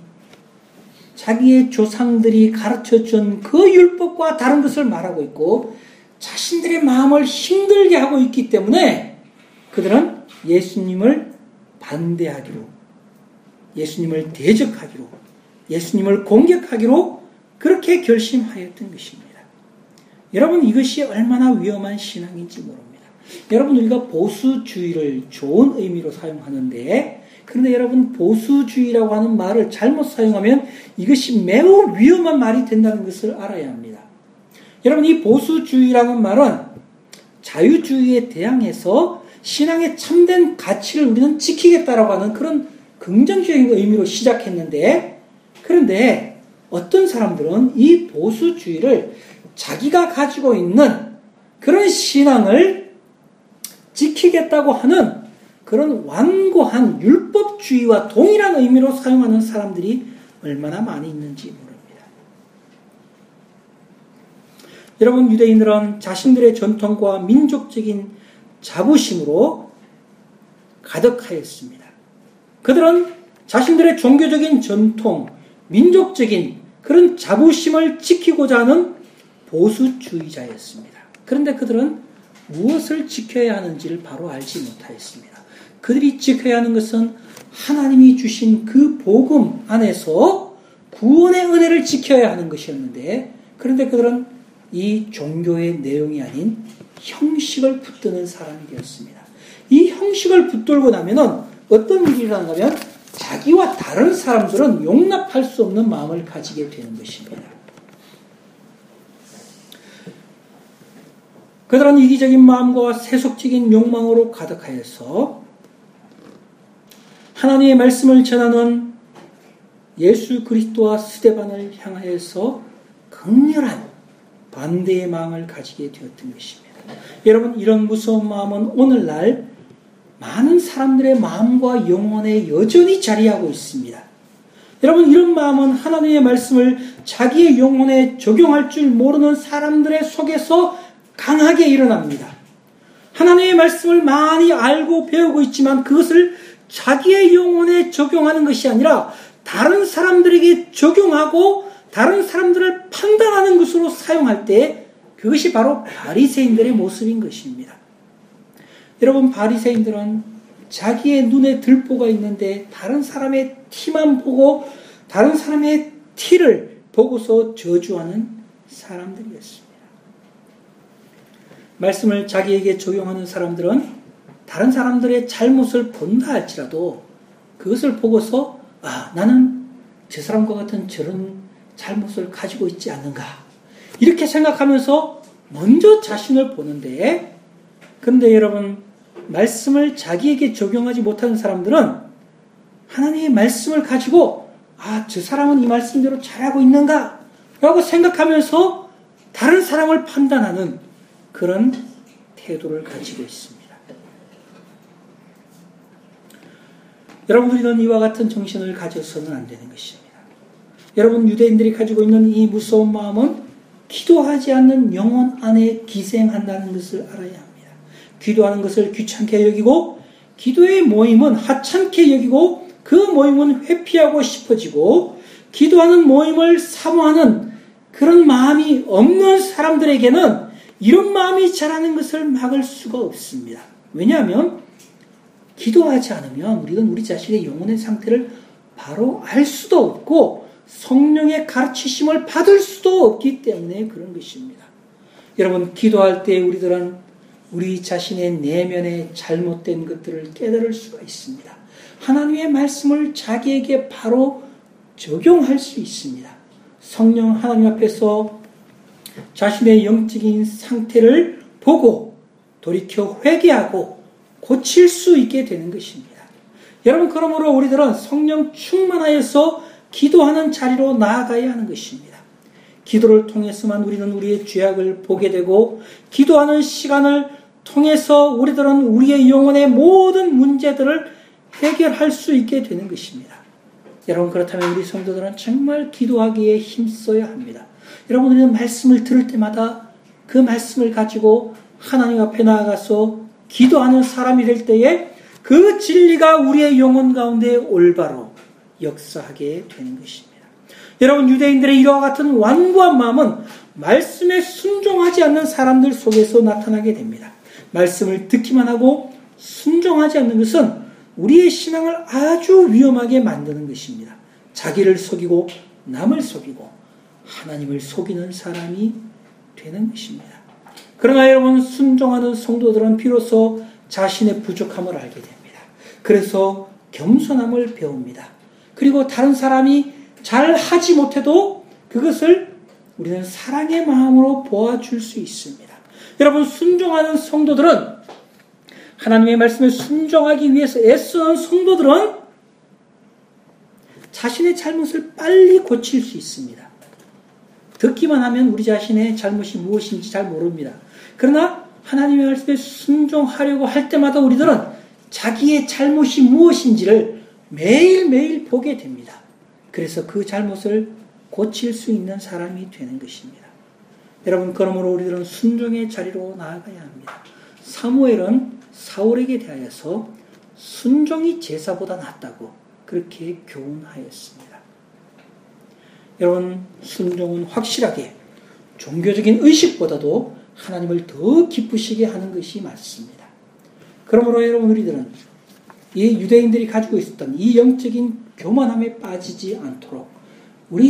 자기의 조상들이 가르쳐준 그 율법과 다른 것을 말하고 있고 자신들의 마음을 힘들게 하고 있기 때문에 그들은 예수님을 반대하기로, 예수님을 대적하기로, 예수님을 공격하기로 그렇게 결심하였던 것입니다. 여러분, 이것이 얼마나 위험한 신앙인지 모릅니다. 여러분, 우리가 보수주의를 좋은 의미로 사용하는데 그런데 여러분, 보수주의라고 하는 말을 잘못 사용하면 이것이 매우 위험한 말이 된다는 것을 알아야 합니다. 여러분, 이 보수주의라는 말은 자유주의에 대항해서 신앙의 참된 가치를 우리는 지키겠다라고 하는 그런 긍정적인 의미로 시작했는데, 그런데 어떤 사람들은 이 보수주의를 자기가 가지고 있는 그런 신앙을 지키겠다고 하는 그런 완고한 율법주의와 동일한 의미로 사용하는 사람들이 얼마나 많이 있는지 모릅니다. 여러분, 유대인들은 자신들의 전통과 민족적인 자부심으로 가득하였습니다. 그들은 자신들의 종교적인 전통, 민족적인 그런 자부심을 지키고자 하는 보수주의자였습니다. 그런데 그들은 무엇을 지켜야 하는지를 바로 알지 못하였습니다. 그들이 지켜야 하는 것은 하나님이 주신 그 복음 안에서 구원의 은혜를 지켜야 하는 것이었는데, 그런데 그들은 이 종교의 내용이 아닌 형식을 붙드는 사람이 되었습니다. 이 형식을 붙들고 나면은 어떤 일이 일어나냐면 자기와 다른 사람들은 용납할 수 없는 마음을 가지게 되는 것입니다. 그들은 이기적인 마음과 세속적인 욕망으로 가득하여서 하나님의 말씀을 전하는 예수 그리스도와 스데반을 향하여서 강렬한 반대의 마음을 가지게 되었던 것입니다. 여러분, 이런 무서운 마음은 오늘날 많은 사람들의 마음과 영혼에 여전히 자리하고 있습니다. 여러분, 이런 마음은 하나님의 말씀을 자기의 영혼에 적용할 줄 모르는 사람들의 속에서 강하게 일어납니다. 하나님의 말씀을 많이 알고 배우고 있지만 그것을 자기의 영혼에 적용하는 것이 아니라 다른 사람들에게 적용하고 다른 사람들을 판단하는 것으로 사용할 때 그것이 바로 바리새인들의 모습인 것입니다. 여러분, 바리새인들은 자기의 눈에 들보가 있는데 다른 사람의 티만 보고 다른 사람의 티를 보고서 저주하는 사람들이었습니다. 말씀을 자기에게 적용하는 사람들은 다른 사람들의 잘못을 본다 할지라도 그것을 보고서 나는 저 사람과 같은 저런 잘못을 가지고 있지 않는가 이렇게 생각하면서 먼저 자신을 보는데, 그런데 여러분, 말씀을 자기에게 적용하지 못하는 사람들은 하나님의 말씀을 가지고 저 사람은 이 말씀대로 잘하고 있는가 라고 생각하면서 다른 사람을 판단하는 그런 태도를 가지고 있습니다. 여러분, 우리는 이와 같은 정신을 가져서는 안 되는 것입니다. 여러분, 유대인들이 가지고 있는 이 무서운 마음은 기도하지 않는 영혼 안에 기생한다는 것을 알아야 합니다. 기도하는 것을 귀찮게 여기고 기도의 모임은 하찮게 여기고 그 모임은 회피하고 싶어지고 기도하는 모임을 사모하는 그런 마음이 없는 사람들에게는 이런 마음이 자라는 것을 막을 수가 없습니다. 왜냐하면 기도하지 않으면 우리는 우리 자신의 영혼의 상태를 바로 알 수도 없고 성령의 가르치심을 받을 수도 없기 때문에 그런 것입니다. 여러분, 기도할 때 우리들은 우리 자신의 내면의 잘못된 것들을 깨달을 수가 있습니다. 하나님의 말씀을 자기에게 바로 적용할 수 있습니다. 성령 하나님 앞에서 자신의 영적인 상태를 보고 돌이켜 회개하고 고칠 수 있게 되는 것입니다. 여러분, 그러므로 우리들은 성령 충만하여서 기도하는 자리로 나아가야 하는 것입니다. 기도를 통해서만 우리는 우리의 죄악을 보게 되고, 기도하는 시간을 통해서 우리들은 우리의 영혼의 모든 문제들을 해결할 수 있게 되는 것입니다. 여러분, 그렇다면 우리 성도들은 정말 기도하기에 힘써야 합니다. 여러분, 우리는 말씀을 들을 때마다 그 말씀을 가지고 하나님 앞에 나아가서 기도하는 사람이 될 때에 그 진리가 우리의 영혼 가운데 올바로 역사하게 되는 것입니다. 여러분, 유대인들의 이와 같은 완고한 마음은 말씀에 순종하지 않는 사람들 속에서 나타나게 됩니다. 말씀을 듣기만 하고 순종하지 않는 것은 우리의 신앙을 아주 위험하게 만드는 것입니다. 자기를 속이고 남을 속이고 하나님을 속이는 사람이 되는 것입니다. 그러나 여러분, 순종하는 성도들은 비로소 자신의 부족함을 알게 됩니다. 그래서 겸손함을 배웁니다. 그리고 다른 사람이 잘 하지 못해도 그것을 우리는 사랑의 마음으로 보아줄 수 있습니다. 여러분, 순종하는 성도들은, 하나님의 말씀에 순종하기 위해서 애쓰는 성도들은 자신의 잘못을 빨리 고칠 수 있습니다. 듣기만 하면 우리 자신의 잘못이 무엇인지 잘 모릅니다. 그러나 하나님의 말씀에 순종하려고 할 때마다 우리들은 자기의 잘못이 무엇인지를 매일매일 보게 됩니다. 그래서 그 잘못을 고칠 수 있는 사람이 되는 것입니다. 여러분, 그러므로 우리들은 순종의 자리로 나아가야 합니다. 사무엘은 사울에게 대하여서 순종이 제사보다 낫다고 그렇게 교훈하였습니다. 여러분, 순종은 확실하게 종교적인 의식보다도 하나님을 더 기쁘시게 하는 것이 맞습니다. 그러므로 여러분, 우리들은 이 유대인들이 가지고 있었던 이 영적인 교만함에 빠지지 않도록 우리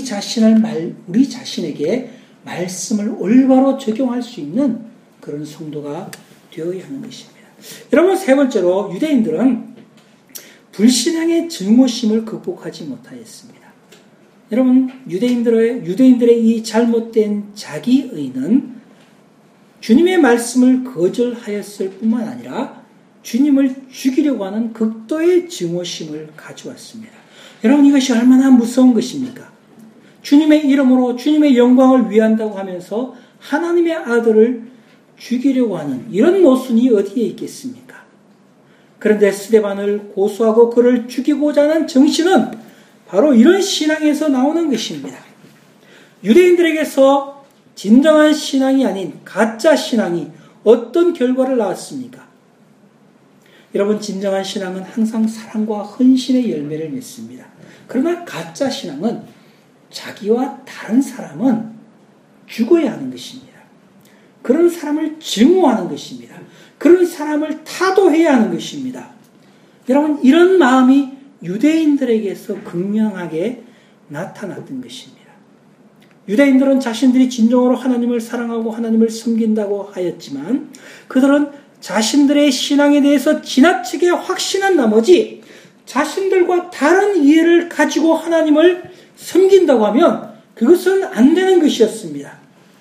자신에게 말씀을 올바로 적용할 수 있는 그런 성도가 되어야 하는 것입니다. 여러분, 세 번째로 유대인들은 불신앙의 증오심을 극복하지 못하였습니다. 여러분, 유대인들의 이 잘못된 자기의는 주님의 말씀을 거절하였을 뿐만 아니라 주님을 죽이려고 하는 극도의 증오심을 가져왔습니다. 여러분, 이것이 얼마나 무서운 것입니까? 주님의 이름으로 주님의 영광을 위한다고 하면서 하나님의 아들을 죽이려고 하는 이런 모순이 어디에 있겠습니까? 그런데 스데반을 고소하고 그를 죽이고자 하는 정신은 바로 이런 신앙에서 나오는 것입니다. 유대인들에게서 진정한 신앙이 아닌 가짜 신앙이 어떤 결과를 낳았습니까? 여러분, 진정한 신앙은 항상 사랑과 헌신의 열매를 맺습니다. 그러나 가짜 신앙은 자기와 다른 사람은 죽어야 하는 것입니다. 그런 사람을 증오하는 것입니다. 그런 사람을 타도해야 하는 것입니다. 여러분, 이런 마음이 유대인들에게서 극명하게 나타났던 것입니다. 유대인들은 자신들이 진정으로 하나님을 사랑하고 하나님을 섬긴다고 하였지만 그들은 자신들의 신앙에 대해서 지나치게 확신한 나머지 자신들과 다른 이해를 가지고 하나님을 섬긴다고 하면 그것은 안 되는 것이었습니다.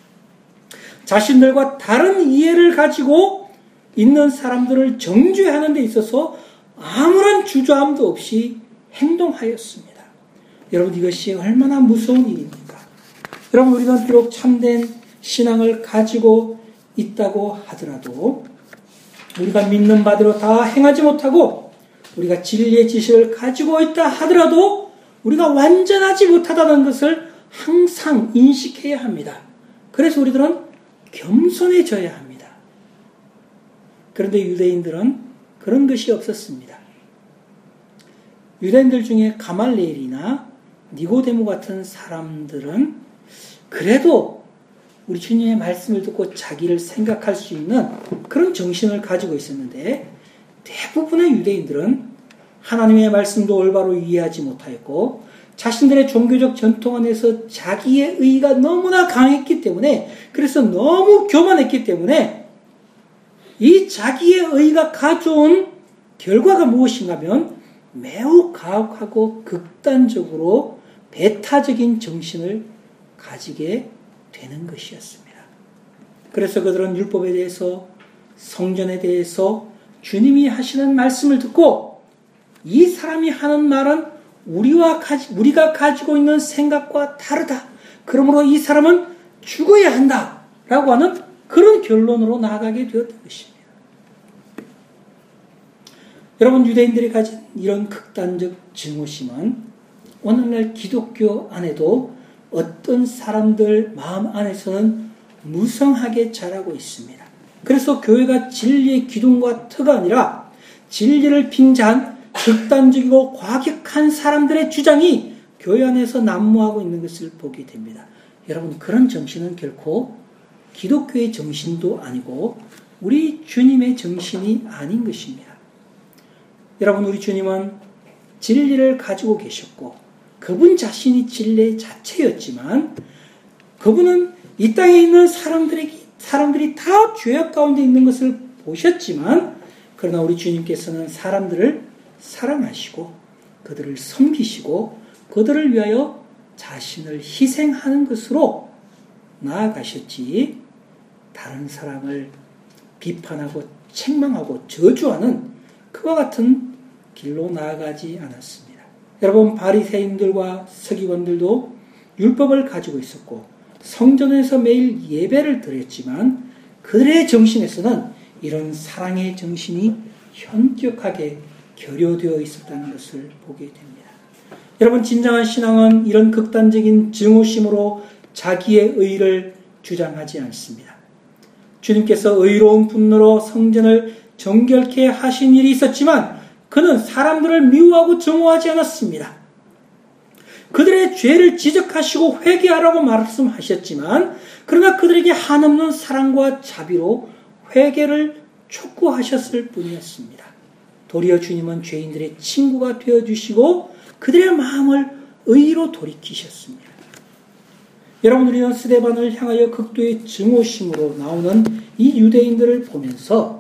자신들과 다른 이해를 가지고 있는 사람들을 정죄하는 데 있어서 아무런 주저함도 없이 행동하였습니다. 여러분, 이것이 얼마나 무서운 일입니까? 여러분, 우리는 비록 참된 신앙을 가지고 있다고 하더라도 우리가 믿는 바대로 다 행하지 못하고 우리가 진리의 지식을 가지고 있다 하더라도 우리가 완전하지 못하다는 것을 항상 인식해야 합니다. 그래서 우리들은 겸손해져야 합니다. 그런데 유대인들은 그런 것이 없었습니다. 유대인들 중에 가말리엘이나 니고데모 같은 사람들은 그래도 우리 주님의 말씀을 듣고 자기를 생각할 수 있는 그런 정신을 가지고 있었는데 대부분의 유대인들은 하나님의 말씀도 올바로 이해하지 못하였고 자신들의 종교적 전통 안에서 자기의 의의가 너무나 강했기 때문에, 그래서 너무 교만했기 때문에 이 자기의 의의가 가져온 결과가 무엇인가 하면 매우 가혹하고 극단적으로 배타적인 정신을 가지게 되는 것이었습니다. 그래서 그들은 율법에 대해서, 성전에 대해서 주님이 하시는 말씀을 듣고 이 사람이 하는 말은 우리가 가지고 있는 생각과 다르다. 그러므로 이 사람은 죽어야 한다. 라고 하는 그런 결론으로 나아가게 되었던 것입니다. 여러분, 유대인들이 가진 이런 극단적 증오심은 오늘날 기독교 안에도 어떤 사람들 마음 안에서는 무성하게 자라고 있습니다. 그래서 교회가 진리의 기둥과 터가 아니라 진리를 빙자한 극단적이고 과격한 사람들의 주장이 교회 안에서 난무하고 있는 것을 보게 됩니다. 여러분, 그런 정신은 결코 기독교의 정신도 아니고 우리 주님의 정신이 아닌 것입니다. 여러분, 우리 주님은 진리를 가지고 계셨고 그분 자신이 진리 자체였지만 그분은 이 땅에 있는 사람들이 다 죄악 가운데 있는 것을 보셨지만, 그러나 우리 주님께서는 사람들을 사랑하시고 그들을 섬기시고 그들을 위하여 자신을 희생하는 것으로 나아가셨지, 다른 사람을 비판하고 책망하고 저주하는 그와 같은 길로 나아가지 않았습니다. 여러분, 바리새인들과 서기관들도 율법을 가지고 있었고 성전에서 매일 예배를 드렸지만 그들의 정신에서는 이런 사랑의 정신이 현격하게 결여되어 있었다는 것을 보게 됩니다. 여러분, 진정한 신앙은 이런 극단적인 증오심으로 자기의 의를 주장하지 않습니다. 주님께서 의로운 분노로 성전을 정결케 하신 일이 있었지만 그는 사람들을 미워하고 정오하지 않았습니다. 그들의 죄를 지적하시고 회개하라고 말씀하셨지만 그러나 그들에게 한없는 사랑과 자비로 회개를 촉구하셨을 뿐이었습니다. 도리어 주님은 죄인들의 친구가 되어주시고 그들의 마음을 의로 돌이키셨습니다. 여러분, 우리는 스데반을 향하여 극도의 증오심으로 나오는 이 유대인들을 보면서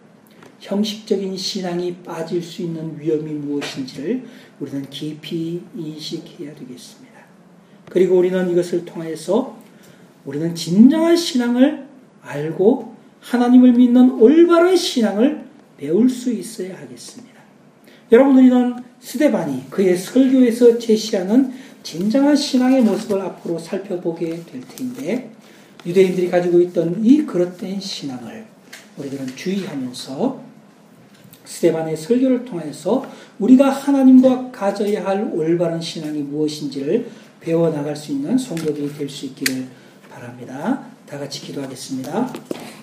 형식적인 신앙이 빠질 수 있는 위험이 무엇인지를 우리는 깊이 인식해야 되겠습니다. 그리고 우리는 이것을 통해서 우리는 진정한 신앙을 알고 하나님을 믿는 올바른 신앙을 배울 수 있어야 하겠습니다. 여러분, 우리는 스데반이 그의 설교에서 제시하는 진정한 신앙의 모습을 앞으로 살펴보게 될 텐데, 유대인들이 가지고 있던 이 그릇된 신앙을 우리들은 주의하면서 스데반의 설교를 통해서 우리가 하나님과 가져야 할 올바른 신앙이 무엇인지를 배워나갈 수 있는 성도들이 될 수 있기를 바랍니다. 다 같이 기도하겠습니다.